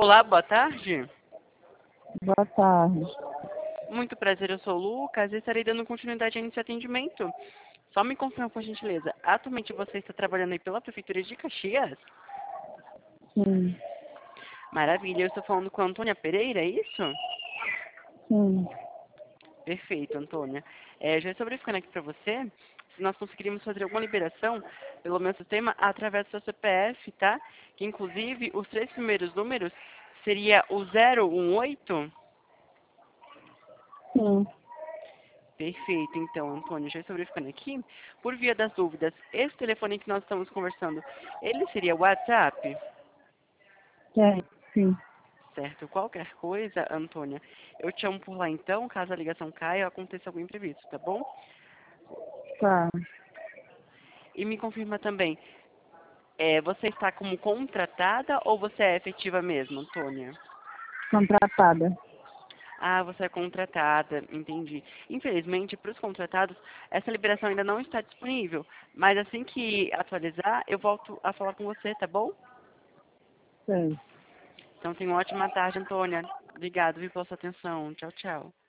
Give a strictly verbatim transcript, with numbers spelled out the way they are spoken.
Olá, boa tarde. Boa tarde. Muito prazer, eu sou o Lucas e estarei dando continuidade a esse atendimento. Só me confirma, por gentileza, atualmente você está trabalhando aí pela Prefeitura de Caxias? Sim, Maravilha, eu estou falando com a Antônia Pereira, é isso? sim, Perfeito, Antônia. É, já estou verificando aqui para você se nós conseguiríamos fazer alguma liberação pelo meu sistema através do seu C P F, tá? Que inclusive os três primeiros números seria o zero um oito. sim. Perfeito, então, Antônio, já estou verificando aqui. Por via das dúvidas, esse telefone que nós estamos conversando, ele seria o WhatsApp? É, sim. Certo. Qualquer coisa, Antônia, eu te chamo por lá então, caso a ligação caia ou aconteça algum imprevisto, tá bom? Tá. E me confirma também, é, você está como contratada ou você é efetiva mesmo, Antônia? Contratada. Ah, você é contratada, entendi. Infelizmente, para os contratados, essa liberação ainda não está disponível. Mas assim que atualizar, eu volto a falar com você, tá bom? Sim. Então, tenha uma ótima tarde, Antônia. Obrigado, viu, pela sua atenção. Tchau, tchau.